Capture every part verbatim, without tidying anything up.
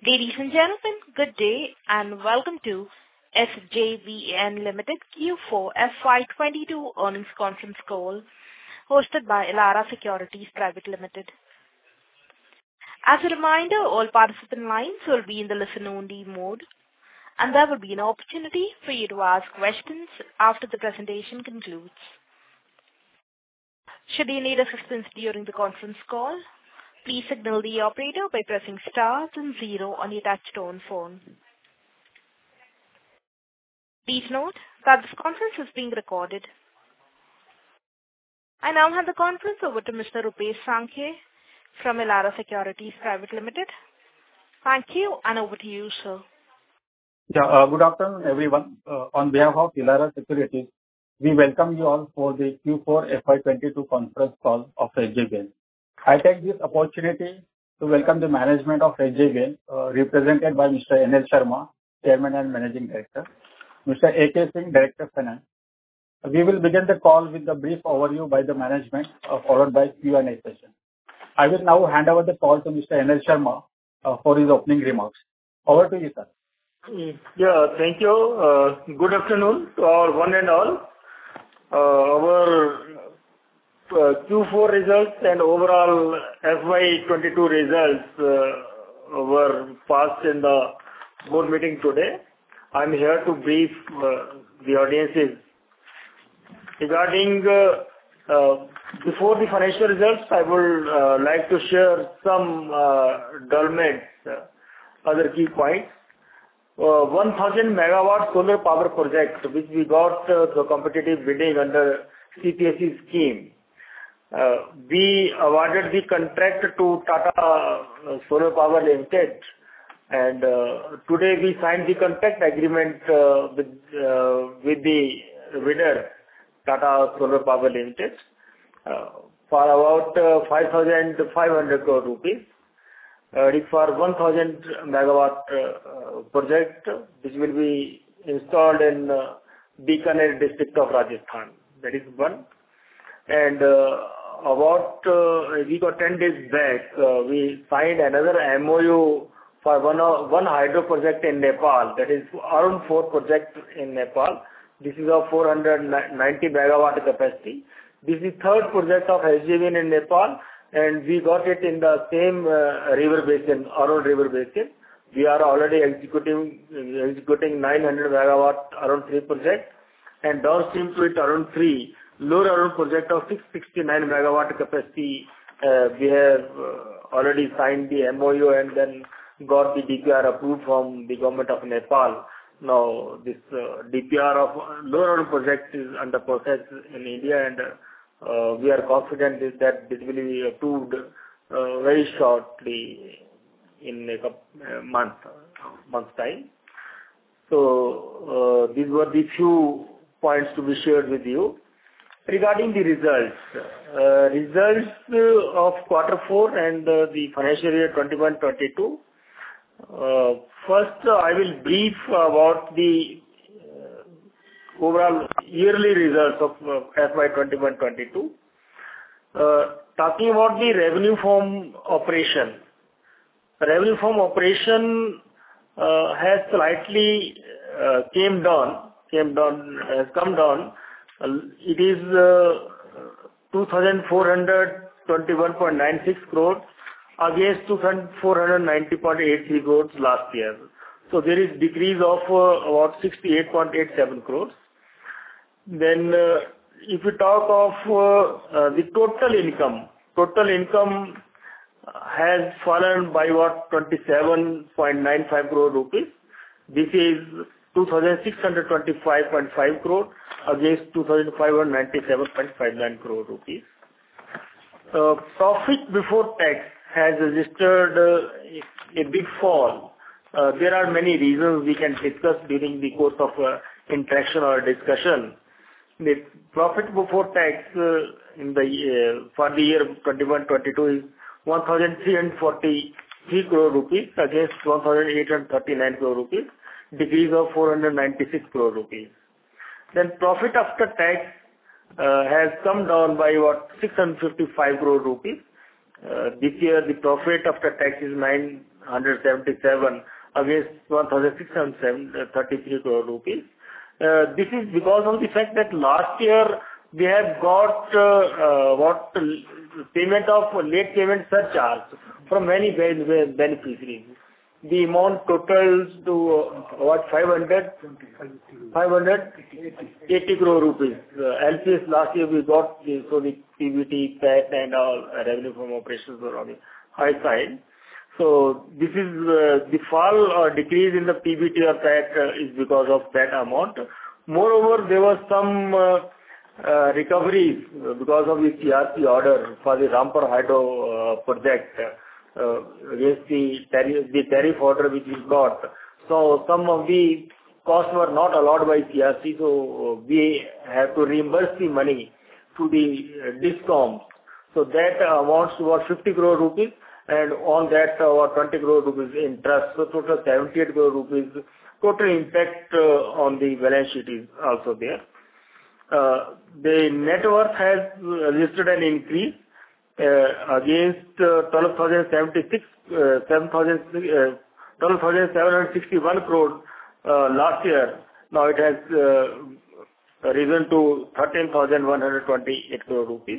Ladies and gentlemen, good day and welcome to S J V N Limited Q four F Y twenty-two earnings conference call hosted by Elara Securities Private Limited. As a reminder, all participant lines will be in the listen-only mode, and there will be an opportunity for you to ask questions after the presentation concludes. Should you need assistance during the conference call, please signal the operator by pressing star and zero on your touch-tone phone. Please note that this conference is being recorded. I now hand the conference over to Mister Rupesh Sankhe from Elara Securities Private Limited. Thank you, and over to you, sir. Yeah, uh, good afternoon, everyone. Uh, on behalf of Elara Securities, we welcome you all for the Q four F Y twenty-two conference call of S J V N. I take this opportunity to welcome the management of S J V N, uh, represented by Mister N L Sharma, Chairman and Managing Director, Mister A K Singh, Director of Finance. We will begin the call with a brief overview by the management, uh, followed by Q and A session. I will now hand over the call to Mister N L Sharma uh, for his opening remarks. Over to you, sir. Yeah, thank you. Uh, good afternoon to all, one and all. Uh, our uh, Q four results and overall F Y twenty-two results uh, were passed in the board meeting today. I'm here to brief uh, the audiences regarding uh, uh, before the financial results. I would uh, like to share some uh, developments, uh, other key points. Uh, one thousand megawatt solar power project which we got uh, through competitive bidding under C P S E scheme. Uh, we awarded the contract to Tata uh, Solar Power Limited, and uh, today we signed the contract agreement uh, with uh, with the bidder Tata Solar Power Limited uh, for about uh, five thousand five hundred crore rupees. Uh, it is for one thousand megawatt uh, project which will be installed in uh, Bikaner district of Rajasthan. That is one. And uh, about uh, we got ten days back, uh, we signed another M O U for one uh, one hydro project in Nepal. That is Arun four project in Nepal. This is of four hundred ninety megawatt capacity. This is third project of S J V N in Nepal, and we got it in the same uh, river basin, Arun river basin. We are already executing executing nine hundred megawatt Arun three project, and downstream to it Arun three, lower Arun project of six hundred sixty-nine megawatt capacity. Uh, we have uh, already signed the M O U and then got the D P R approved from the government of Nepal. Now this uh, D P R of lower Arun project is under process in India, and uh, we are confident that this will be approved uh, very shortly in a couple, uh, month month's time. So uh, these were the few points to be shared with you. Regarding the results, uh, results uh, of quarter four and uh, the financial year twenty-one twenty-two. Uh, first, uh, I will brief about the uh, overall yearly results of uh, F Y twenty-one twenty-two. Uh, talking about the revenue from operation. Revenue from operation uh, has slightly uh, came down, came down, has come down. Uh, it is uh, two thousand four hundred twenty-one point nine six crores against two thousand four hundred ninety point eight three crores last year. So there is decrease of uh, about sixty-eight point eight seven crores. Then uh, if we talk of uh, uh, the total income, total income has fallen by what twenty-seven point nine five crore rupees. This is two thousand six hundred twenty-five point five crore against two thousand five hundred ninety-seven point five nine crore rupees. Uh, profit before tax has registered uh, a big fall. Uh, there are many reasons we can discuss during the course of uh, interaction or discussion. The profit before tax uh, in the uh, for the year twenty-one twenty-two is one thousand three hundred forty-three crore rupees against one thousand eight hundred thirty-nine crore rupees, decrease of four hundred ninety-six crore rupees. Then profit after tax uh, has come down by what six hundred fifty-five crore rupees. Uh, this year the profit after tax is nine hundred seventy-seven against one thousand six hundred thirty-three crore rupees. Uh, this is because of the fact that last year we have got uh, uh, what payment of late payment surcharge from many beneficiaries. The amount totals to uh, what five hundred eighty crore rupees. Uh, L P S last year we got the, so the P B T, P A T and all uh, revenue from operations were on the high side. So this is uh, the fall or decrease in the P B T or P A T uh, is because of that amount. Moreover, there was some uh, uh, recoveries because of the C R P order for the Rampur Hydro uh, project. Uh, against the tariff, the tariff order which we got. So some of the costs were not allowed by C R C, so we have to reimburse the money to the uh, DISCOM. So that amounts to about fifty crore rupees, and on that about twenty crore rupees interest. So total seventy-eight crore rupees total impact uh, on the balance sheet is also there. Uh, the net worth has registered an increase. Uh, against uh, twelve thousand seventy-six, uh, seven thousand, uh, twelve thousand seven hundred sixty-one crore uh, last year. Now it has uh, risen to thirteen thousand one hundred twenty-eight crore rupees.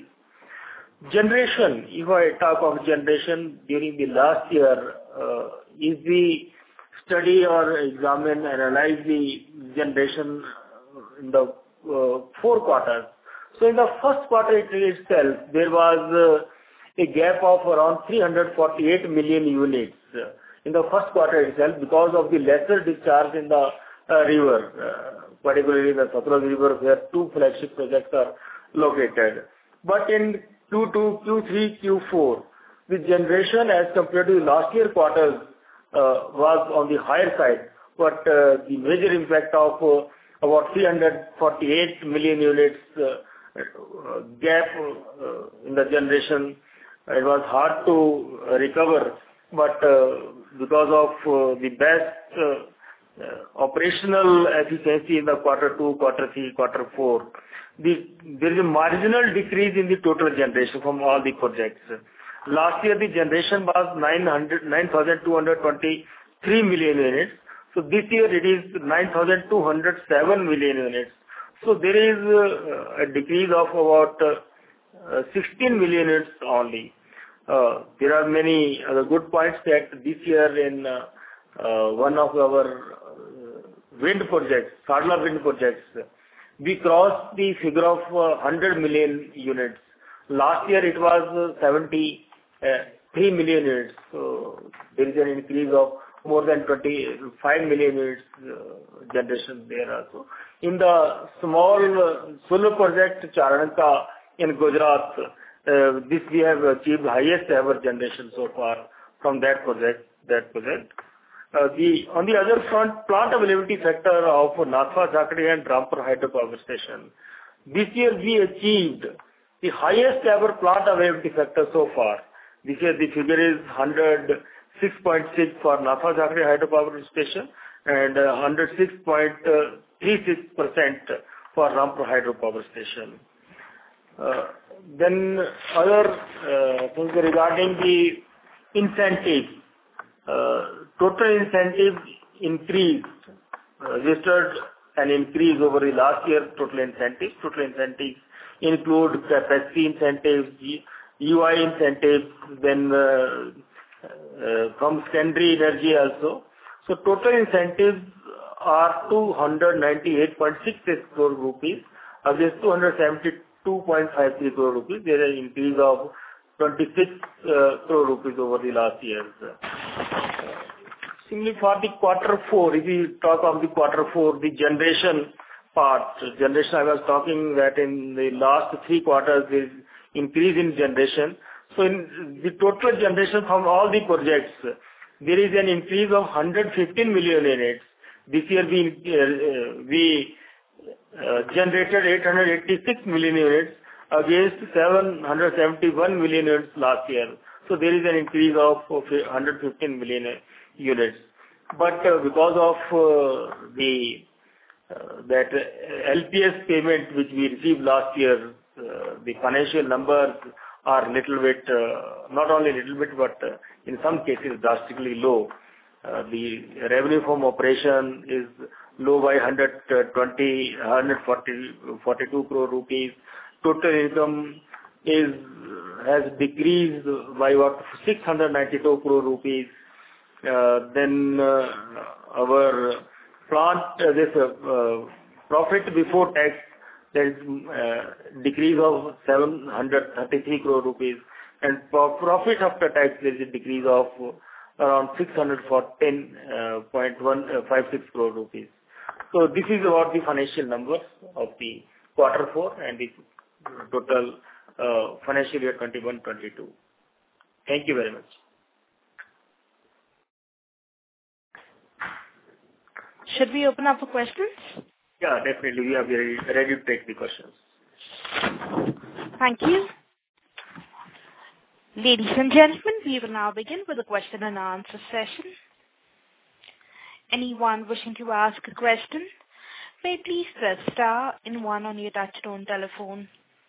Generation, if I talk of generation during the last year, uh, if we study or examine, analyze the generation in the uh, four quarters. So in the first quarter itself, there was uh, a gap of around three hundred forty-eight million units uh, in the first quarter itself because of the lesser discharge in the uh, river, uh, particularly the Satluj River, where two flagship projects are located. But in Q two, Q three, Q four, the generation as compared to last year quarters uh, was on the higher side, but uh, the major impact of uh, about three hundred forty-eight million units uh, Uh, gap uh, in the generation, it was hard to uh, recover, but uh, because of uh, the best uh, uh, operational efficiency in the quarter two, quarter three, quarter four, the, there is a marginal decrease in the total generation from all the projects. Last year the generation was nine thousand two hundred twenty-three million units, so this year it is nine thousand two hundred seven million units. So there is uh, a decrease of about uh, uh, sixteen million units only. Uh, there are many other good points that this year in uh, uh, one of our uh, wind projects, Sadla wind projects, we crossed the figure of uh, one hundred million units. Last year it was uh, seventy-three million units. So there is an increase of more than twenty-five million units uh, generation there also. In the small uh, solar project Charanka in Gujarat, uh, this we have achieved highest ever generation so far from that project. That project. Uh, the on the other front, plant availability factor of Nathpa Jhakri and Rampur Hydropower Station. This year we achieved the highest ever plant availability factor so far. This year the figure is one hundred six point six for Nathpa Jhakri Hydropower Station and uh, one hundred six point three six percent for Rampur Hydropower Station. Uh, then other uh, things regarding the incentives. Uh, total incentive increased, uh, registered an increase over the last year total incentives. Total incentives include capacity incentives, U I incentives, then uh, uh, from secondary energy also. So total incentives are two hundred ninety-eight point six six crore rupees against two hundred seventy-two point five three crore rupees. There is an increase of twenty-six uh, crore rupees over the last year. Similarly, for the quarter four, if we talk of the quarter four, the generation part, generation I was talking that in the last three quarters there is increase in generation. So in the total generation from all the projects, there is an increase of one hundred fifteen million units. This year we uh, we uh, generated eight hundred eighty-six million units against seven hundred seventy-one million units last year. So there is an increase of one hundred fifteen million units. But uh, because of uh, the uh, that L P S payment which we received last year, uh, the financial numbers are little bit, uh, not only little bit, but uh, in some cases drastically low. Uh, the revenue from operation is low by one hundred twenty, one hundred forty, forty-two crore rupees. Total income is has decreased by what six hundred ninety-two crore rupees. Uh, then uh, our plant uh, this uh, uh, profit before tax, there is uh, decrease of seven hundred thirty-three crore rupees, and pro- profit after tax there is a decrease of around six hundred fourteen point one five six crore rupees. So this is about the financial numbers of the quarter four and the total uh, financial year twenty-one twenty-two. Thank you very much. Should we open up for questions? Yeah, definitely. We are very ready to take the questions. Thank you. Ladies and gentlemen, we will now begin with the question and answer session. Anyone wishing to ask a question may please press star and one on your touchtone telephone.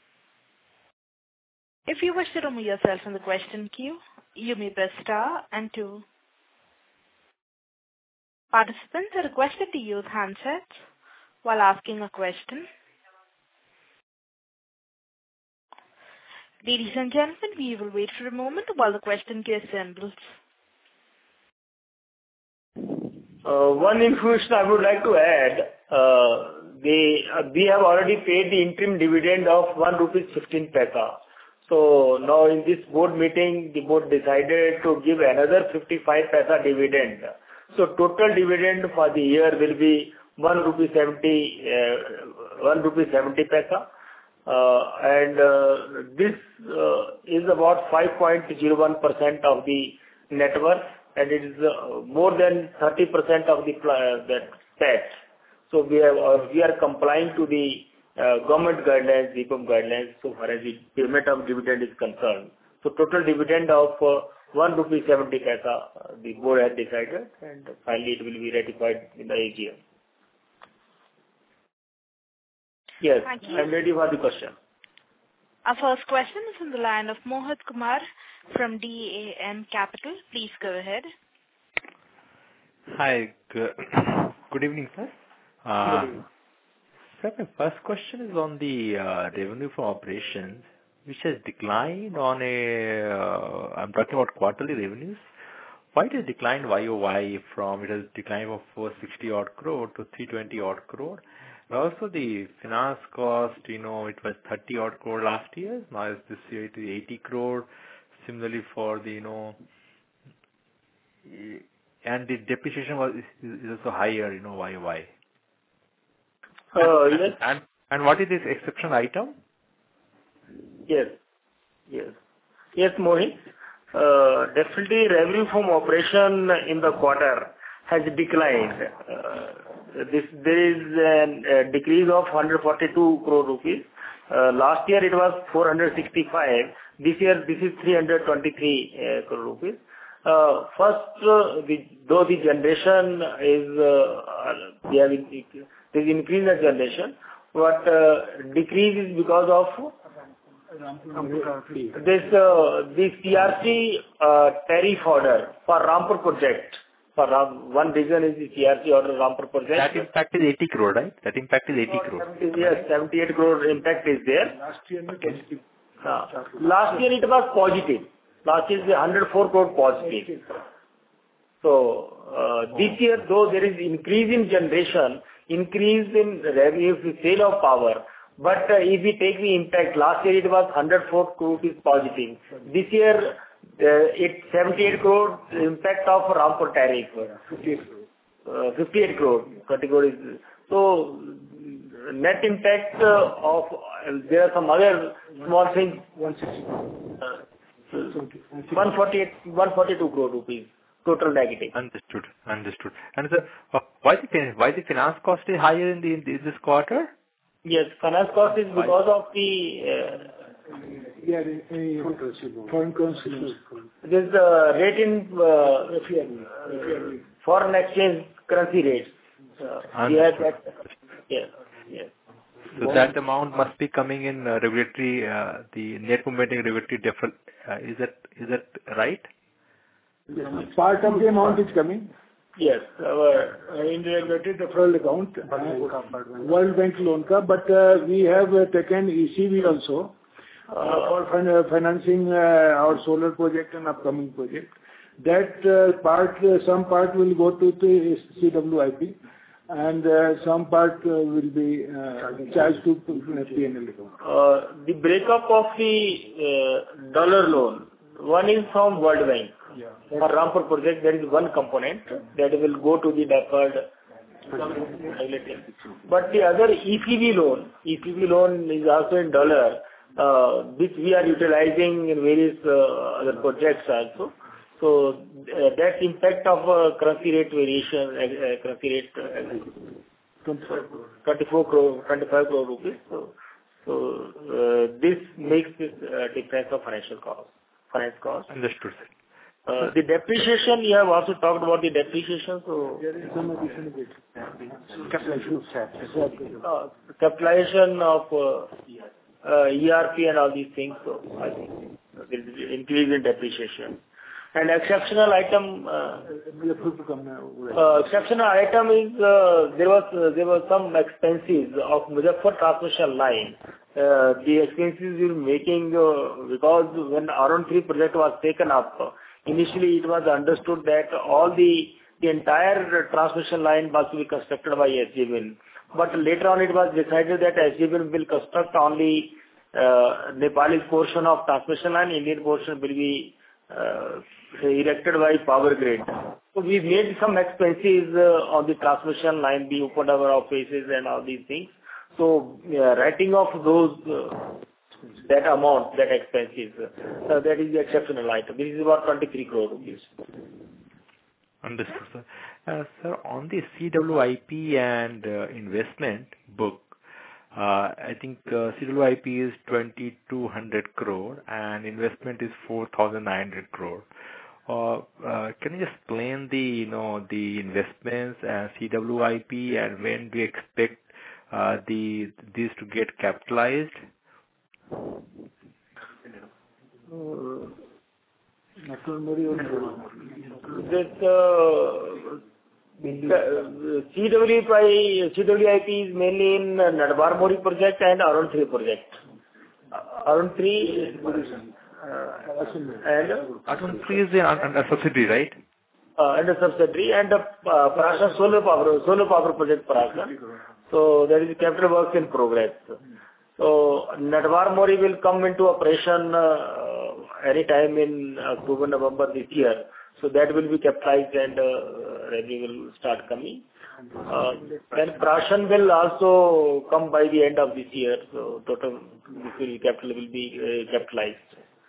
If you wish to remove yourself from the question queue, you may press star and two. Participants are requested to use handsets while asking a question. Ladies and gentlemen, we will wait for a moment while the question queue assembles. Uh, one information I would like to add, uh, they, uh, we have already paid the interim dividend of one rupee fifteen paisa. So now in this board meeting, the board decided to give another fifty-five paisa dividend. So total dividend for the year will be one rupee seventy, uh, one rupee seventy paisa. Uh, and uh, this uh, is about five point zero one percent of the net worth, and it is uh, more than thirty percent of the uh, that tax. So we have uh, we are complying to the uh, government guidelines, D I P A M guidelines, so far as the payment of dividend is concerned. So total dividend of uh, one rupee seventy paisa, uh, the board has decided, and finally it will be ratified in the A G M. Yes, I'm ready for the question. Our first question is on the line of Mohit Kumar from D A M Capital. Please go ahead. Hi, good, good evening, sir. Uh, Good evening. Sir, my first question is on the uh, revenue from operations, which has declined on a, uh, I'm talking about quarterly revenues. Why it has declined Y O Y from, it has declined from four hundred sixty odd crore to three hundred twenty odd crore. And also the finance cost, you know, it was thirty odd crore last year. Now this year it is eighty crore. Similarly for the, you know, and the depreciation was is, is also higher, you know, Y O Y. Uh, yes. And and what is this exception item? Yes. Yes. Yes, Mohit. Uh, definitely revenue from operation in the quarter has declined. Uh, this there is a decrease of one hundred forty-two crore rupees. Uh, last year it was four hundred sixty-five. This year this is three hundred twenty-three uh, crore rupees. Uh, first, uh, the, though the generation is uh, we have there is increase in generation, but uh, decrease is because of this uh, the C R C uh, tariff order for Rampur project. For Ram, one reason is the C R C order Rampur project. That impact is eighty crore, right? That impact is eighty crore. Yes, seventy-eight crore impact is there. Last year, uh, last year it was positive. Last year is one hundred four crore positive. So uh, this year, though there is increase in generation, increase in revenue, sale of power. But uh, if we take the impact, last year it was one hundred four crore rupees positive. This year, uh, it's seventy-eight crore impact of Rampur tariff. Uh, fifty-eight crore. thirty crore is, so net impact uh, of, uh, there are some other small things. Uh, one forty-eight, one forty-two crore rupees. Total negative. Understood. Understood. And sir, uh, why the why the finance cost is higher in the in this quarter? Yes, finance cost is because of the uh, yeah, foreign currency. this uh, rate in uh, uh, foreign exchange currency rates. Uh, we had that. Yes, yes. So that amount must be coming in uh, regulatory, uh, the net movement in regulatory deferral. Uh, is that is that right? Yes. Part of the amount is coming. Yes. Our uh, in the regulatory deferral account, uh, World Bank loan ka, but uh, we have uh, taken E C B also uh, for fin- uh, financing uh, our solar project and upcoming project. That uh, part, uh, some part will go to the C W I P, and uh, some part uh, will be uh, charged to P and L account. Uh, The breakup of the uh, dollar loan, one is from World Bank. Yeah. For Rampur project, there is one component that will go to the deferred regulatory. But the other E C B loan, E C B loan is also in dollar, uh, which we are utilizing in various uh, other projects also. So uh, that impact of uh, currency rate variation, uh, currency rate uh, twenty-four crore, twenty-five crore rupees. So, so uh, this makes this uh, difference of financial cost, finance cost. Understood, sir. Uh, the depreciation, you have also talked about the depreciation. So There is some additional bit. Capitalization of S A P. uh, capitalization of uh, uh, E R P and all these things. So I think there is increase in depreciation. And exceptional item, uh, uh, exceptional item is uh, there was uh, there were some expenses of Muzaffar transmission line. Uh, the expenses we were making uh, because when Arun three project was taken up, uh, initially it was understood that all the the entire transmission line was to be constructed by S J V N. But later on it was decided that S J V N will construct only uh, Nepalese portion of transmission line, Indian portion will be uh, erected by Power Grid. So we made some expenses uh, on the transmission line, we opened our offices and all these things. So uh, writing off those, uh, that amount, that expenses, uh, that is the exceptional item. This is about twenty-three crore rupees. Understood, sir. Uh, Sir, on the C W I P and uh, investment book, uh, I think uh, C W I P is twenty-two hundred crore and investment is four thousand nine hundred crore. Uh, uh, Can you just explain the, you know, the investments and C W I P, and when do you expect uh, the these to get capitalized? Uh, This uh, C W I P, C W I P is mainly in Nadbar Mori project and Arun three project. Arun three uh, and Arun three is a, a subsidiary, right? uh, and a subsidiary and a uh, Parashar solar power solar power project Parashar. So there is capital work in progress. So Nadbar Mori will come into operation uh, anytime in October, November this year. So that will be capitalized and uh, revenue will start coming. Uh, then Prashan will also come by the end of this year. So total will capital will be uh, capitalized.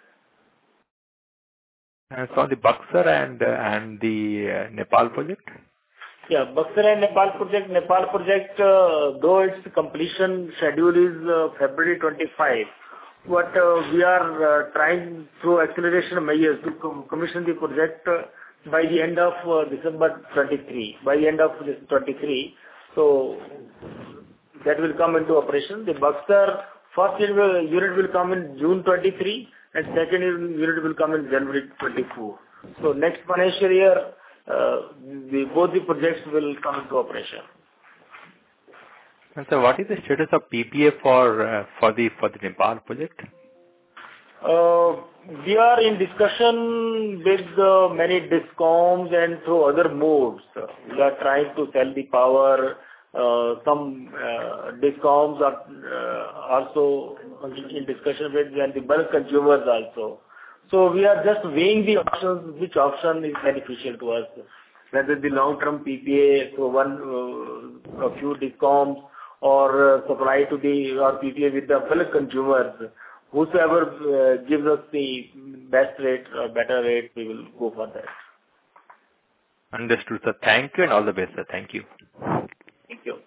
And so the Buxar and uh, and the uh, Nepal project. Yeah, Buxar and Nepal project. Nepal project, uh, though its completion schedule is uh, February twenty-fifth, but uh, we are uh, trying through acceleration measures to com- commission the project uh, by the end of uh, December twenty-three. By the end of this twenty-three, so that will come into operation. The Buxar first unit will, unit will come in June twenty-three, and second unit will come in January twenty-four. So next financial year, uh, the, both the projects will come into operation. And so, what is the status of P P A for uh, for the for the Nepal project? Uh, we are in discussion with uh, many discoms and through other modes. We are trying to sell the power. Uh, some uh, discoms are uh, also in discussion with and the bulk consumers also. So we are just weighing the options, which option is beneficial to us. Whether the long-term P P A through one uh, a few discoms or uh, supply to the or P P A with the bulk consumers. Whosoever uh, gives us the best rate or better rate, we will go for that. Understood, sir. Thank you and all the best, sir. Thank you. Thank you.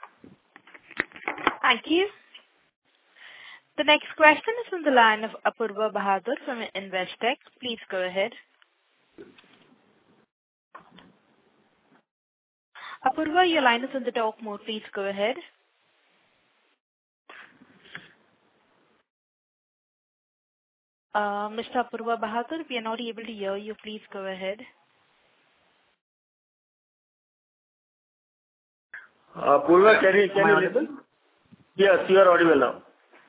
Thank you. The next question is from the line of Apurva Bahadur from Investec. Please go ahead. Apurva, your line is on the talk mode. Please go ahead. Uh, Mister Apurva Bahadur, we are not able to hear you. Please go ahead. Uh, Purva, can you, can you listen? Yes, you are audible now.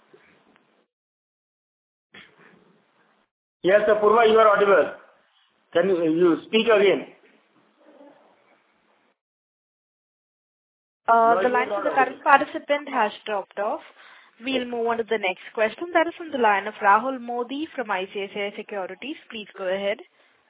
Yes, Apurva, you are audible. Can you, you speak again? Uh, No, the you line are for the not current participant has dropped off. We'll move on to the next question. That is from the line of Rahul Modi from I C I C I Securities. Please go ahead.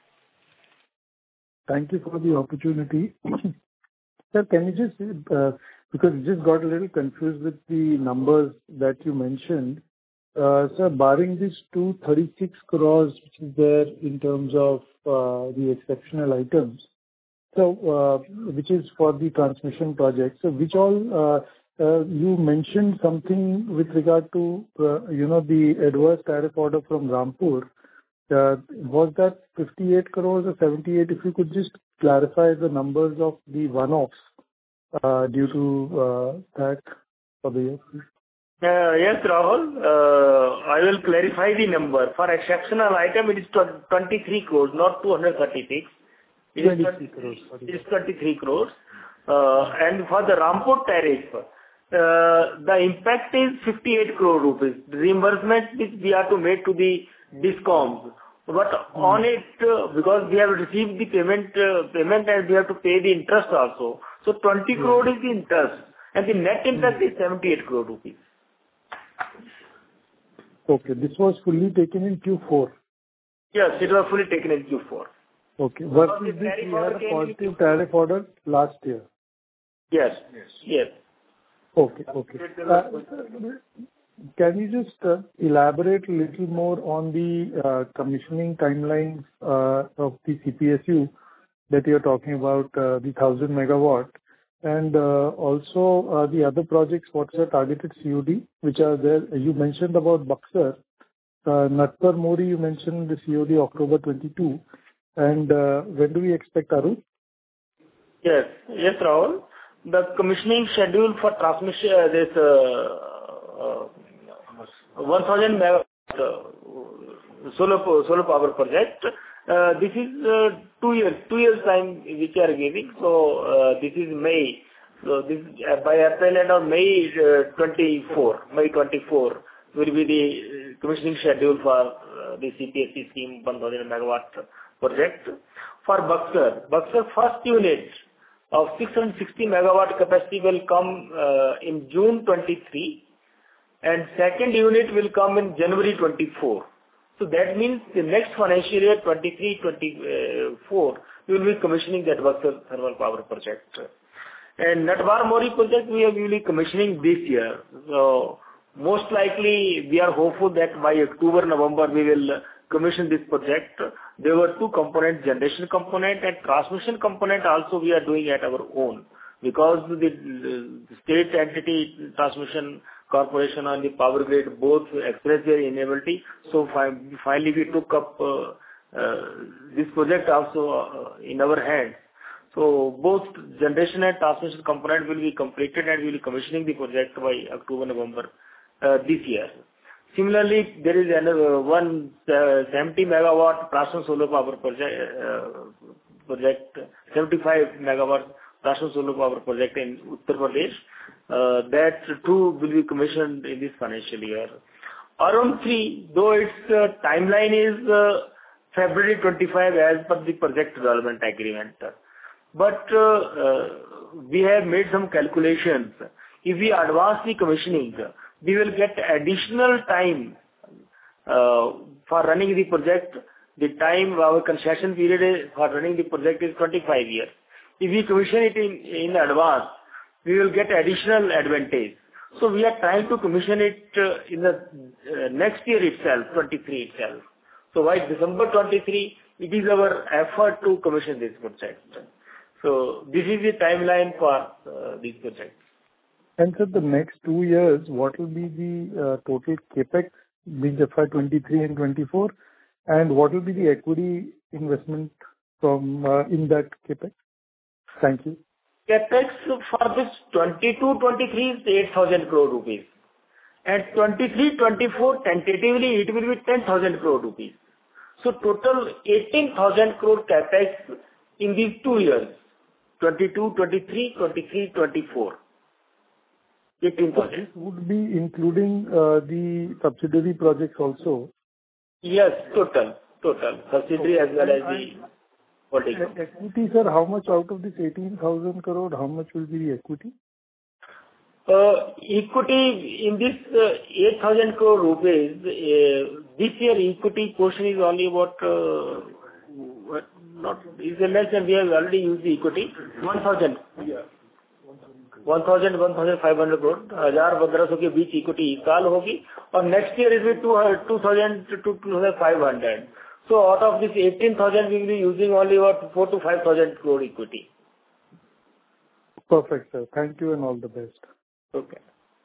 Thank you for the opportunity. Sir, can you just, uh, because I just got a little confused with the numbers that you mentioned. Uh, Sir, barring these two hundred thirty-six crores, which is there in terms of uh, the exceptional items, so uh, which is for the transmission project. So which all uh, uh, you mentioned something with regard to, uh, you know, the adverse tariff order from Rampur. Uh, Was that fifty-eight crores or seventy-eight? If you could just clarify the numbers of the one-offs uh, due to uh, that for the year. Uh, Yes, Rahul. Uh, I will clarify the number. For exceptional item, it is twenty-three crores, not two hundred thirty-six. It is twenty-three crores. Sorry. It is twenty-three crores. Uh, And for the Rampur tariff, uh, the impact is fifty-eight crore rupees. The reimbursement which we have to make to the DISCOMs. But on it, uh, because we have received the payment, uh, payment and we have to pay the interest also. So twenty crore is the interest, and the net impact is seventy-eight crore rupees. Okay. This was fully taken in Q four. Yes, it was fully taken in Q four. Okay. Versus this, we had a positive tariff order last year. Yes. Yes. Okay. Okay. Uh, Can you just uh, elaborate a little more on the uh, commissioning timelines uh, of the C P S U that you're talking about, uh, the one thousand megawatt, and uh, also uh, the other projects, what's the targeted C O D, which are there? You mentioned about Buxar. Uh, Natpur Mori, you mentioned the C O D October twenty-two. And uh, when do we expect Arun? Yes. Yes, Rahul. The commissioning schedule for transmission, uh, this uh, uh, one thousand megawatt uh, solar solar power project. Uh, this is uh, two years two years time which we are giving. So uh, this is May. So this uh, by April and or May uh, twenty-four. May twenty-four will be the commissioning schedule for uh, the C P S C scheme one thousand megawatt project. For Buxar, Buxar first unit of six hundred sixty megawatt capacity will come uh, in June twenty-three, and second unit will come in January twenty-four. So that means the next financial year, twenty-three twenty-four, we will be commissioning that Buxar thermal power project. And Natwar Mori project, we are really commissioning this year. So most likely, we are hopeful that by October, November, we will commission this project. There were two components, generation component and transmission component also we are doing at our own. Because the, the state entity transmission corporation and the power grid both express their inability. So fi finally we took up uh, uh, this project also uh, in our hands. So both generation and transmission component will be completed and we will be commissioning the project by October, November uh, this year. Similarly, there is another one uh, seventy megawatt Prashan solar power project, uh, project seventy-five megawatt Prashan solar power project in Uttar Pradesh. Uh, that too will be commissioned in this financial year. Arun three, though its uh, timeline is uh, February twenty-five as per the project development agreement. But uh, uh, we have made some calculations. If we advance the commissioning, we will get additional time uh, for running the project. The time our concession period for running the project is twenty-five years. If we commission it in, in advance, we will get additional advantage. So we are trying to commission it uh, in the uh, next year itself, twenty-three itself. So by December twenty-three, it is our effort to commission this project. So this is the timeline for uh, this project. And sir, the next two years, what will be the uh, total capex, being F Y twenty-three and twenty-four, and what will be the equity investment from uh, in that capex? Thank you. Capex for this twenty-two twenty-three is eight thousand crore rupees, and twenty-three twenty-four tentatively it will be ten thousand crore rupees. So total eighteen thousand crore capex in these two years, twenty-two twenty-three, twenty-three twenty-four. eighteen thousand. This would be including uh, the subsidiary projects also? Yes, total. Total. Subsidiary as well as the holding company. Equity, sir, how much out of this eighteen thousand crore, how much will be the equity? Uh, Equity in this uh, eight thousand crore rupees, uh, this year equity portion is only about, uh, what, not, is less than we have already used the equity, one thousand. Yeah. one thousand, one thousand five hundred crore, one thousand, one thousand के बीच equity इस साल होगी, और next year it will be two thousand to two thousand five hundred. So out of this eighteen thousand, we will be using only about four to five thousand crore equity. Perfect, sir. Thank you and all the best. Okay.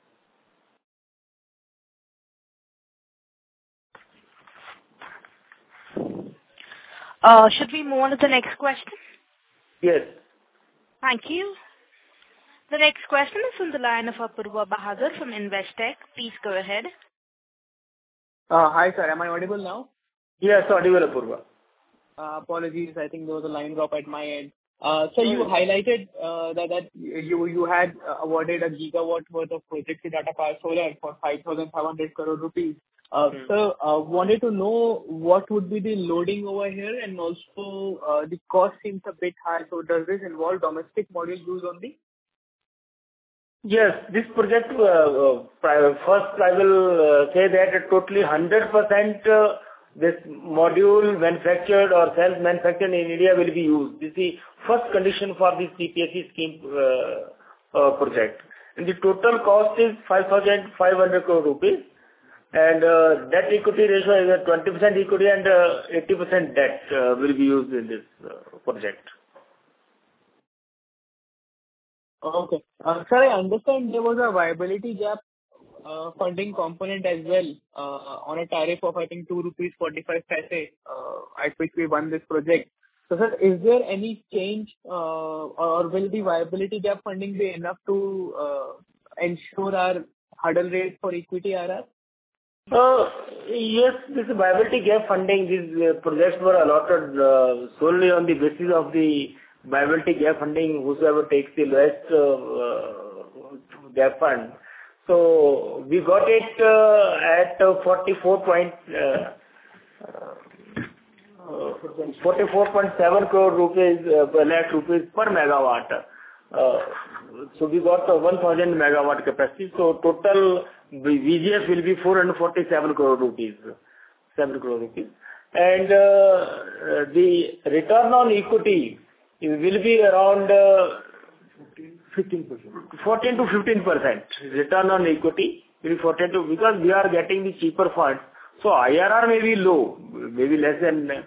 Uh, should we move on to the next question? Yes. Thank you. The next question is from the line of Apurva Bahadur from Investec. Please go ahead. Uh, hi, sir. Am I audible now? Yes, audible, Apurva. Uh, apologies. I think there was a line drop at my end. Uh, so you highlighted uh, that that you you had uh, awarded a gigawatt worth of projects to Tata Power Solar for five thousand five hundred crore rupees. Uh, Hmm. So uh, wanted to know what would be the loading over here, and also uh, the cost seems a bit high. So does this involve domestic module use only? Yes, this project, uh, uh, pri- first I will uh, say that totally one hundred percent uh, this module manufactured or self-manufactured in India will be used. This is the first condition for this C P S E scheme uh, uh, project. And the total cost is five thousand five hundred crore rupees. And uh, debt equity ratio is a twenty percent equity and uh, eighty percent debt uh, will be used in this uh, project. Okay. Uh, Sir, I understand there was a viability gap uh, funding component as well uh, on a tariff of, I think, two rupees forty-five paise, uh, at which we won this project. So, sir, is there any change, uh, or will the viability gap funding be enough to uh, ensure our hurdle rate for equity R R? Uh, Yes, this viability gap funding, these uh, projects were allotted uh, solely on the basis of the viability gap funding, whosoever takes the lowest uh, uh, gap fund. So we got it uh, at uh, forty-four point forty-four point seven crore rupees uh, per lakh rupees per megawatt. Uh, so we got uh, one thousand megawatt capacity. So total V G F will be four hundred forty-seven crore rupees, seven crore rupees, and uh, uh, the return on equity will be around uh, fifteen percent. fourteen to fifteen percent. Return on equity will be fourteen to, because we are getting the cheaper funds. So I R R may be low, maybe less than, uh,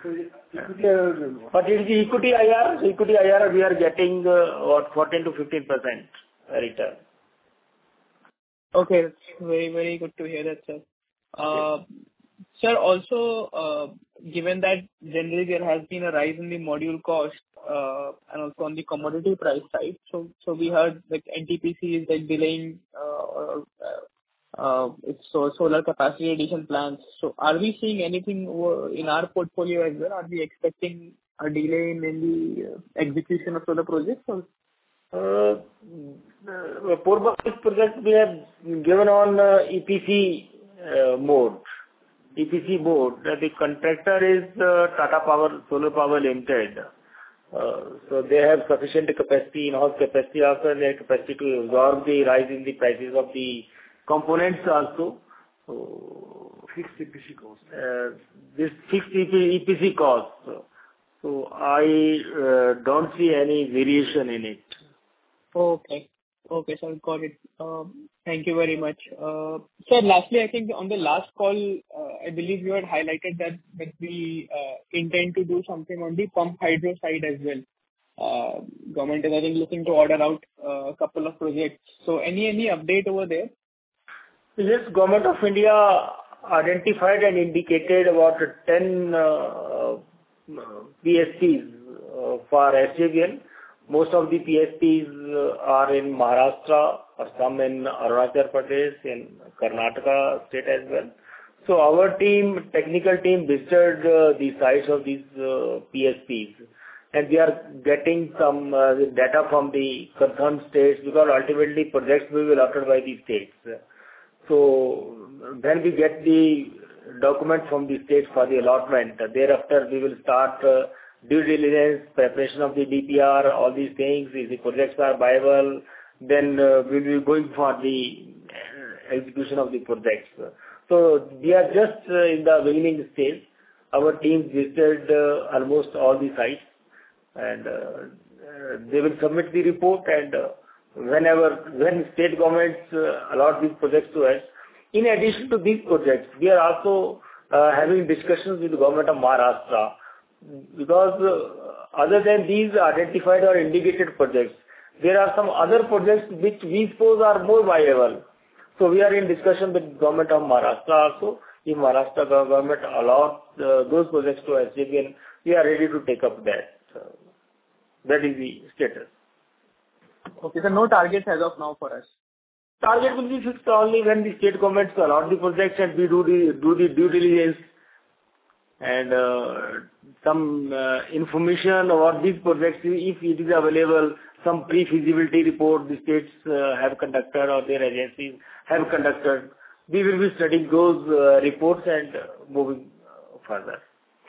but it is the equity I R R. Equity I R R we are getting uh, what fourteen to fifteen percent return. Okay, that's very, very good to hear that, sir. Uh, Sir, also, uh, given that generally there has been a rise in the module cost, uh, and also on the commodity price side, so so we heard like N T P C is like delaying uh, or, uh, uh, its so- solar capacity addition plans. So are we seeing anything over in our portfolio as well? Are we expecting a delay in in the uh, execution of solar projects or? Uh, uh, Purva, this project we have given on uh, E P C uh, mode. E P C mode. Uh, the contractor is uh, Tata Power Solar Power Limited. Uh, so they have sufficient capacity, in-house capacity also, and they have capacity to absorb the rise in the prices of the components also. So, Fixed E P C cost. uh, this fixed E P C cost. So I uh, don't see any variation in it. Okay. Okay, sir. Got it. Um, Thank you very much. Uh, Sir, lastly, I think on the last call, uh, I believe you had highlighted that that we uh, intend to do something on the pump hydro side as well. Uh, Government is, I think, looking to order out uh, a couple of projects. So any any update over there? Yes, Government of India identified and indicated about ten uh, P S Cs uh, for S J V N. Most of the P S Ps uh, are in Maharashtra or some in Arunachal Pradesh, in Karnataka state as well. So our team, technical team, visited uh, the sites of these uh, P S Ps, and we are getting some uh, data from the concerned states, because ultimately projects will be allotted by the states. So then we get the document from the states for the allotment. Thereafter, we will start uh, due diligence, preparation of the D P R, all these things. If the projects are viable, then uh, we will be going for the uh, execution of the projects. So we are just uh, in the beginning stage. Our team visited uh, almost all the sites, and uh, uh, they will submit the report, and uh, whenever, when state governments uh, allot these projects to us, in addition to these projects, we are also uh, having discussions with the government of Maharashtra, because uh, other than these identified or indicated projects, there are some other projects which we suppose are more viable. So we are in discussion with government of Maharashtra also. If Maharashtra government allows uh, those projects to S J V N, we are ready to take up that. So that is the status. Okay, so no targets as of now for us. Target will be fixed only when the state governments allot the projects and we do the do the due diligence and uh, some uh, information about these projects, if it is available, some pre-feasibility report the states uh, have conducted or their agencies have conducted. We will be studying those uh, reports and uh, moving uh, further.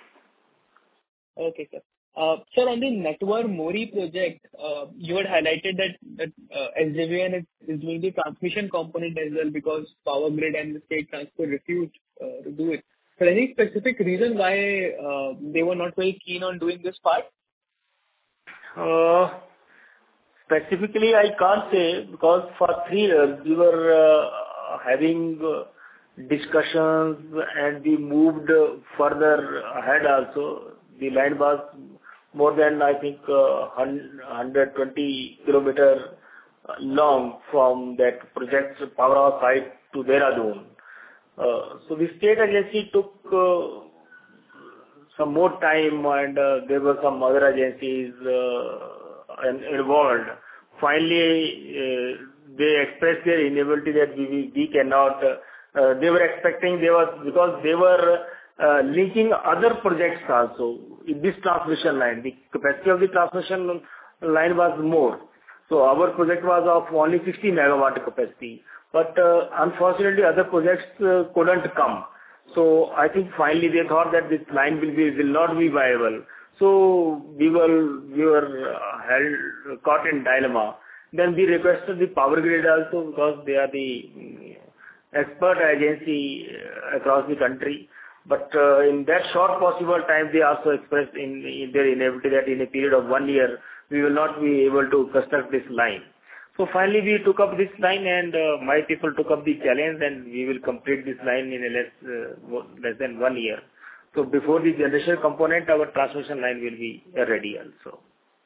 Okay, sir. Uh, Sir, on the Natwar Mori project, uh, you had highlighted that that uh, S J V N is is doing the transmission component as well, because Power Grid and the State Transport refused uh, to do it. So any specific reason why uh, they were not very keen on doing this part? Uh, Specifically, I can't say, because for three years we were uh, having uh, discussions and we moved uh, further ahead also. The line was more than, I think, uh, one hundred twenty kilometers long from that project's powerhouse site to Dehradun. Uh, so the state agency took uh, some more time, and uh, there were some other agencies uh, involved. Finally, uh, they expressed their inability that we, we, we cannot. Uh, uh, they were expecting, they were, because they were uh, linking other projects also in this transmission line. The capacity of the transmission line was more. So our project was of only sixty megawatt capacity. But uh, unfortunately, other projects uh, couldn't come. So I think finally they thought that this line will be will not be viable. So we were we were uh, held caught in dilemma. Then we requested the Power Grid also, because they are the expert agency across the country. But uh, in that short possible time, they also expressed in, in their inability that in a period of one year we will not be able to construct this line. So finally, we took up this line, and uh, my people took up the challenge, and we will complete this line in a less uh, less than one year. So before the generation component, our transmission line will be ready also.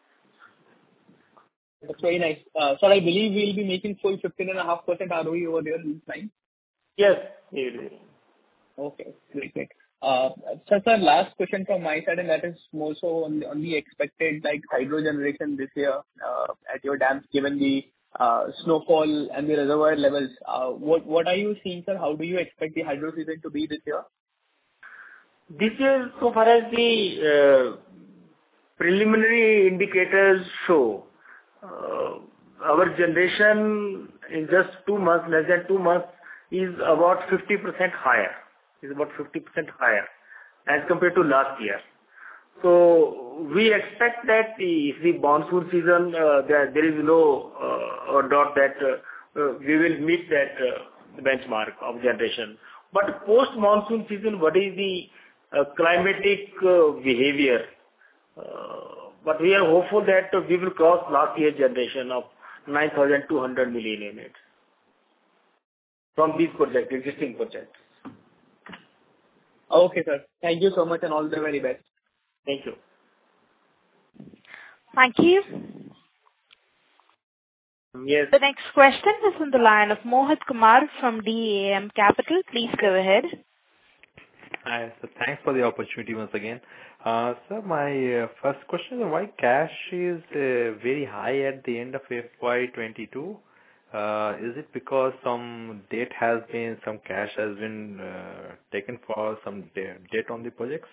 That's very nice. Uh, Sir, I believe we'll be making full fifteen point five percent R O E over there in this line. Yes, we will. Okay, great, great. Uh, Sir, sir, last question from my side, and that is more so on the, on the expected, like, hydro generation this year uh, at your dams, given the uh, snowfall and the reservoir levels. Uh, what what are you seeing, sir? How do you expect the hydro season to be this year? This year, so far as the uh, preliminary indicators show, uh, our generation in just two months, less than two months, is about fifty percent higher. Is about fifty percent higher as compared to last year. So we expect that the, if the monsoon season, uh, there, there is no uh, doubt that uh, uh, we will meet that uh, benchmark of generation. But post-monsoon season, what is the uh, climatic uh, behavior? Uh, but we are hopeful that uh, we will cross last year's generation of nine thousand two hundred million units from these projects, existing projects. Okay, sir. Thank you so much, and all the very best. Thank you. Thank you. Yes. The next question is on the line of Mohit Kumar from D A M Capital. Please go ahead. Hi, so thanks for the opportunity once again. Uh, Sir, my uh, first question is why cash is uh, very high at the end of F Y twenty-two? Uh, Is it because some debt has been, some cash has been uh, taken for some de- debt on the projects?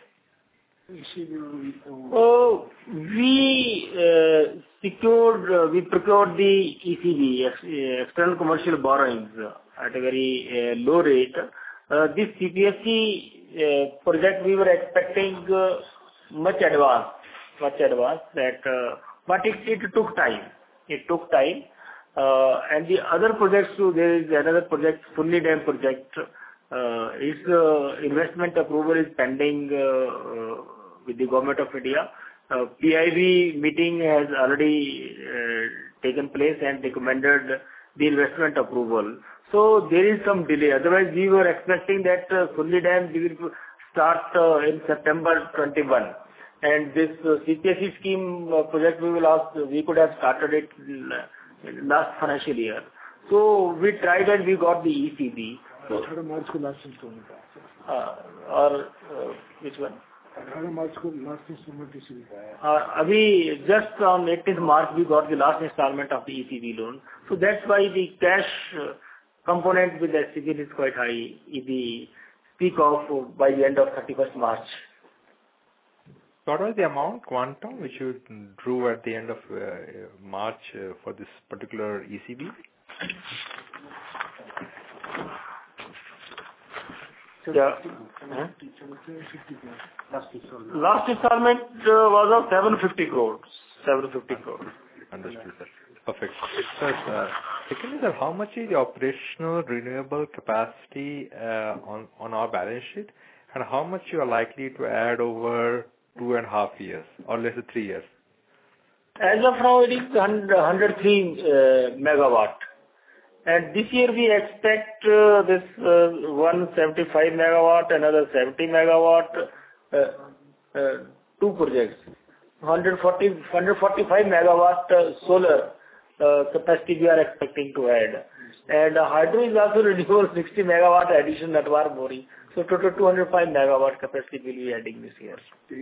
Oh, we uh, secured, uh, we procured the E C B, ex- uh, external commercial borrowings, uh, at a very uh, low rate. Uh, This C P S C uh, project we were expecting uh, much advanced, much advanced that, uh, but it it took time. It took time. Uh, And the other projects too, there is another project, Sunni Dam project. Uh, Its uh, investment approval is pending uh, uh, with the Government of India. Uh, P I B meeting has already uh, taken place and recommended the investment approval. So there is some delay. Otherwise, we were expecting that uh, Sunni Dam we will start uh, in September twenty-one. And this uh, C P S E scheme uh, project, we will ask, we could have started it uh, last financial year. So we tried and we got the E C B. So, March को last installment आया uh, or uh, which one? अठारह मार्च को last installment E C B का आया Uh, Abhi, just on eighteenth March, we got the last installment of the E C B loan. So that's why the cash uh, component with S C B is quite high if we speak of uh, by the end of thirty-first March. What was the amount, quantum, which you drew at the end of uh, March uh, for this particular E C B? Yeah. Huh? Last installment uh, was of seven hundred fifty crores. seven hundred fifty crores. Understood, sir. Perfect. Sir, uh, secondly, sir, how much is the operational renewable capacity uh, on on our balance sheet, and how much you are likely to add over two and a half years, or let's say three years? As of now, it is one hundred three uh, megawatt. And this year we expect uh, this uh, one hundred seventy-five megawatt, another seventy megawatt, uh, uh, two projects. one hundred forty, one hundred forty-five megawatt uh, solar uh, capacity we are expecting to add. And uh, hydro is also renewable, sixty megawatt addition at Warmori. So total two hundred five megawatt capacity will be adding this year.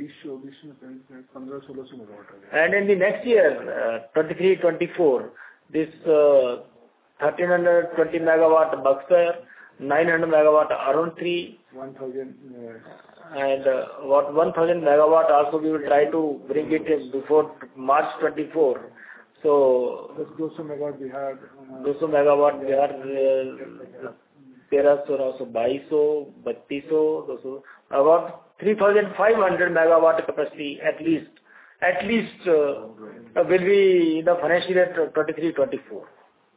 And in the next year, uh, twenty-three twenty-four, this uh, thirteen twenty megawatt Buxar, nine hundred megawatt Arun three, one thousand and uh, what one thousand megawatt also we will try to bring it in before March twenty-four. So two hundred megawatt Bihar, two hundred megawatt Bihar, uh, तेरह सौ नौ सौ बाईस सौ बत्तीस सौ दो सौ about three thousand five hundred megawatt capacity at least at least uh, will be in the financial year twenty-three twenty-four.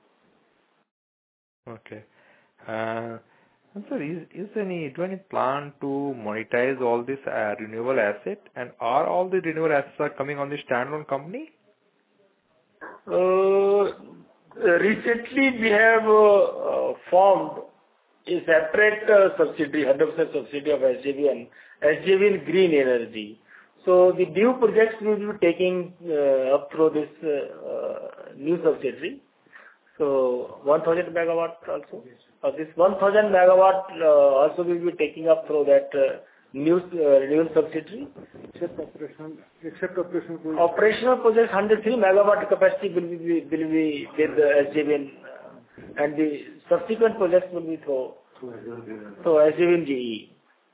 Okay. Uh, and sir, is, is there any, do any plan to monetize all this uh, renewable asset, and are all the renewable assets are coming on the standalone company? Uh, recently we have uh, uh, formed a separate uh, subsidiary, one hundred percent subsidiary of S J V N, S J V N Green Energy. So the new projects we will be taking uh, up through this uh, uh, new subsidiary. So one thousand megawatt also. Uh, this one thousand megawatt uh, also we will be taking up through that uh, new uh, renewable subsidiary. Except operational, except operational projects. Operational projects, one hundred three megawatt capacity will be will be with the S J V N, uh, and the subsequent projects will be through so S J V N G E.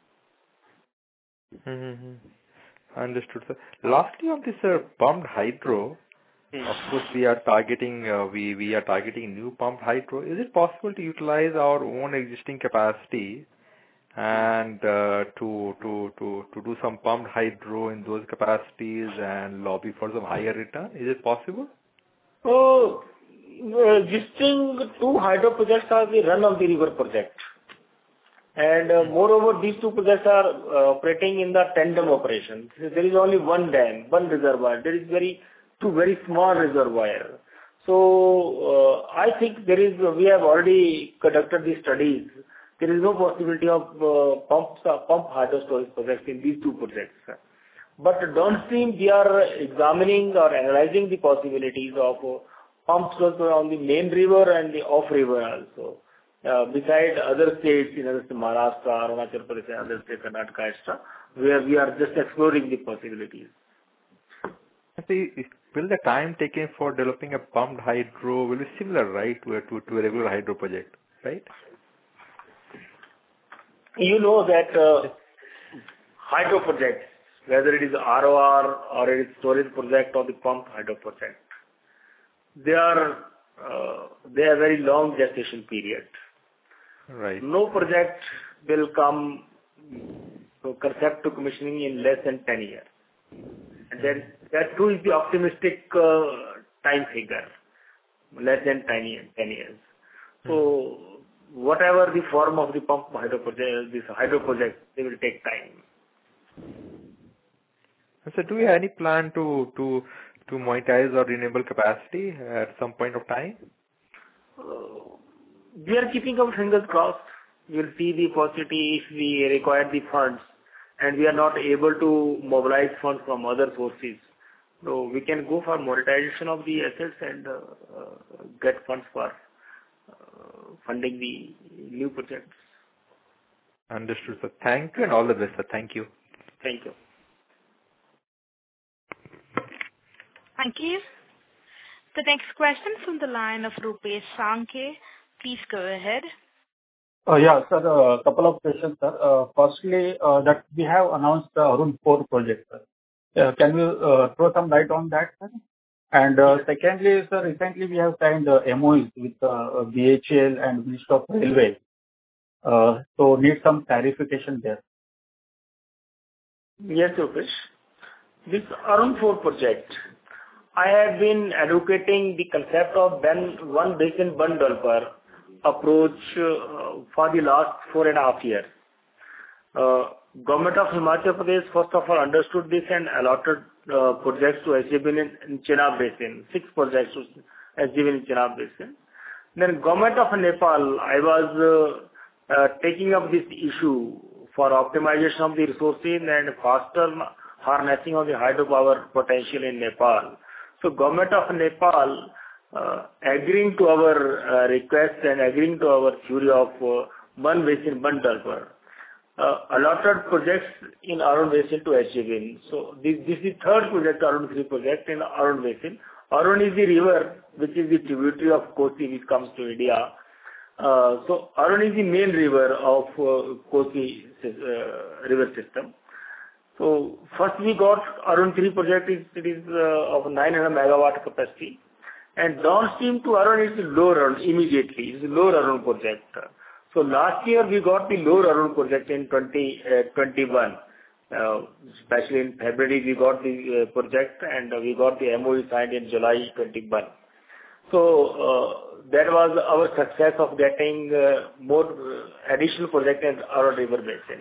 Mm-hmm. Understood, sir. Lastly, on this uh, pumped hydro, of course, we are targeting uh, we we are targeting new pumped hydro. Is it possible to utilize our own existing capacity and uh, to to to to do some pumped hydro in those capacities and lobby for some higher return? Is it possible? So, existing two hydro projects are the run-of-the-river project. And uh, moreover, these two projects are uh, operating in the tandem operation. There is only one dam, one reservoir. There is very two very small reservoir. So, uh, I think there is, we have already conducted the studies. There is no possibility of uh, pump, uh, pump hydro storage projects in these two projects. But downstream, we are examining or analyzing the possibilities of uh, pump storage on the main river and the off river also. uh, beside other states, in other states, Maharashtra, Arunachal Pradesh, and other states, Karnataka, et cetera, where we are just exploring the possibilities. See, will the time taken for developing a pumped hydro will be similar, right, to a, to, to a regular hydro project, right? You know that uh, hydro projects, whether it is R O R or it is storage project or the pumped hydro project, they are uh, they have very long gestation period. Right. No project will come to concept to commissioning in less than ten years. And then that too is the optimistic uh, time figure, less than ten years. ten years. So whatever the form of the pump hydro project, this hydro project, they will take time. So do you have any plan to to to monetize our renewable capacity at some point of time? Uh, we are keeping our fingers crossed. We will see the possibility if we require the funds and we are not able to mobilize funds from other sources. So we can go for monetization of the assets and uh, uh, get funds for uh, funding the new projects. Understood, sir. Thank you and all the best, sir. Thank you. Thank you. Thank you. The next question from the line of Rupesh Sankhe. Please go ahead. Uh, yeah, sir, a uh, couple of questions, sir. Uh, firstly, uh, that we have announced the Arun four project, sir. Uh, can you uh, throw some light on that, sir? And uh, secondly, sir, recently we have signed uh, M O Us with uh, B H E L and Ministry of Railway. Uh, so need some clarification there. Yes, Rupesh. This Arun four project, I have been advocating the concept of Ben one basin one developer approach uh, for the last four and a half years. Uh, Government of Himachal Pradesh first of all understood this and allotted uh, projects to S J V N in, in Chenab Basin, six projects to S J V N in Chenab Basin. Then Government of Nepal, I was uh, uh, taking up this issue for optimization of the resources and faster harnessing of the hydropower potential in Nepal. So Government of Nepal uh, agreeing to our uh, request and agreeing to our theory of uh, one basin, one developer, uh, allotted projects in Arun Basin to S J V N. So this, this is the third project, Arun three project in Arun Basin. Arun is the river which is the tributary of Kosi which comes to India. Uh, so Arun is the main river of uh, Kosi uh, river system. So first we got Arun three project, is, it is uh, of nine hundred megawatt capacity. And downstream to Arun is lower Arun immediately, it is lower Arun project. So last year we got the lower Arun project in twenty twenty-one. Uh, especially in February we got the uh, project and uh, we got the M O U signed in July twenty-one. So uh, that was our success of getting uh, more uh, additional project in Arun river basin.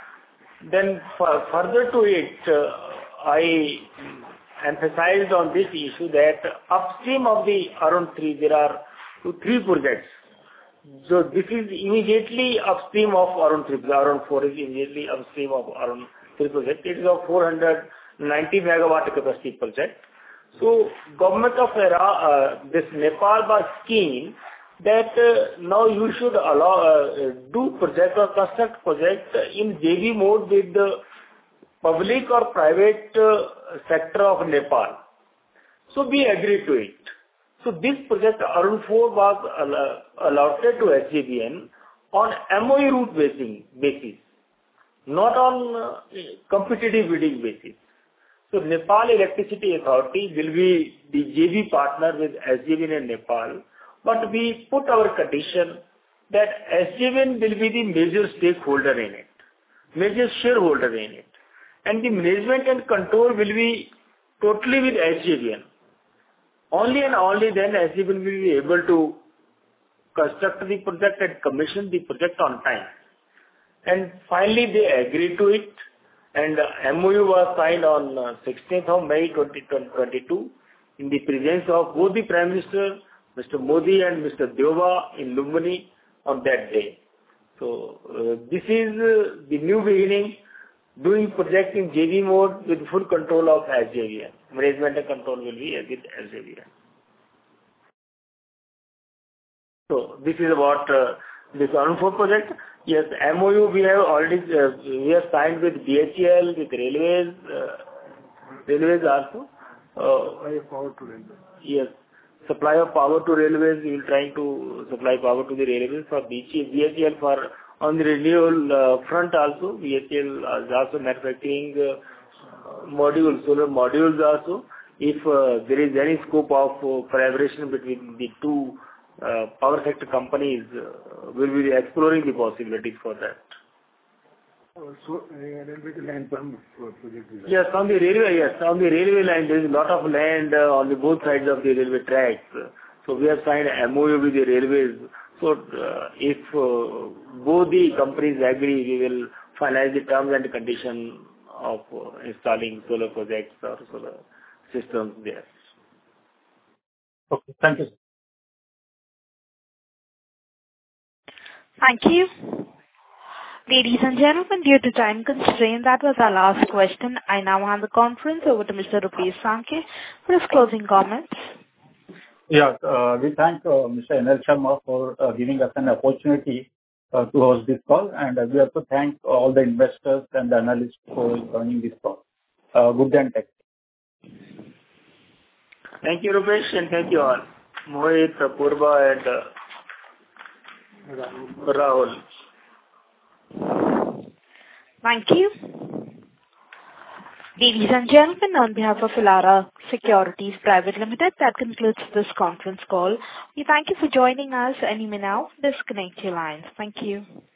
Then for, further to it, uh, I emphasized on this issue that upstream of the Arun three, there are two, three projects. So this is immediately upstream of Arun three. Arun four is immediately upstream of Arun three project. It is a four hundred ninety megawatt capacity project. So government of uh, this Nepal was keen that uh, now you should allow uh, do project or construct project in J V mode with the public or private uh, sector of Nepal. So we agreed to it. So this project Arun four was uh, allotted to S J V N on M O U route basis, not on uh, competitive bidding basis. So Nepal Electricity Authority will be the J V partner with S J V N in Nepal. But we put our condition that S J V N will be the major stakeholder in it, major shareholder in it. And the management and control will be totally with S J V N. Only and only then S J V N will be able to construct the project and commission the project on time. And finally they agreed to it and M O U was signed on sixteenth of May twenty twenty-two in the presence of both the Prime Minister, Mister Modi and Mister Deuba in Lumbini on that day. So uh, this is uh, the new beginning, doing project in J V mode with full control of S J V N. Management and control will be with S J V N. So this is about uh, this Anand four project, yes, M O U we have already, uh, we have signed with B H E L, with railways, uh, railways also. Uh, Supply of power to railways. Yes. Supply of power to railways, we will trying to supply power to the railways for B H E L for on the renewable uh, front also. B H E L is also manufacturing uh, modules, solar modules also. If uh, there is any scope of uh, collaboration between the two uh, power sector companies, uh, we will be exploring the possibilities for that. So, uh, railway land permit for project design. Yes, on the railway, yes, on the railway line, there is a lot of land uh, on the both sides of the railway tracks. So we have signed M O U with the railways. So uh, if uh, both the companies agree, we will finalize the terms and conditions of uh, installing solar projects or solar systems there. Okay. Thank you. Thank you. Ladies and gentlemen, due to time constraint, that was our last question. I now hand the conference over to Mister Rupesh Sankhe for his closing comments. Yeah, uh, we thank uh, Mister N L Sharma for uh, giving us an opportunity uh, to host this call, and uh, we also thank all the investors and the analysts for joining this call. Uh, good day and take care. Thank you, Rupesh, and thank you all. Mohit, Purva, and uh, Rahul. Thank you. Ladies and gentlemen, on behalf of Elara Securities Private Limited, that concludes this conference call. We thank you for joining us, and you may now disconnect your lines. Thank you.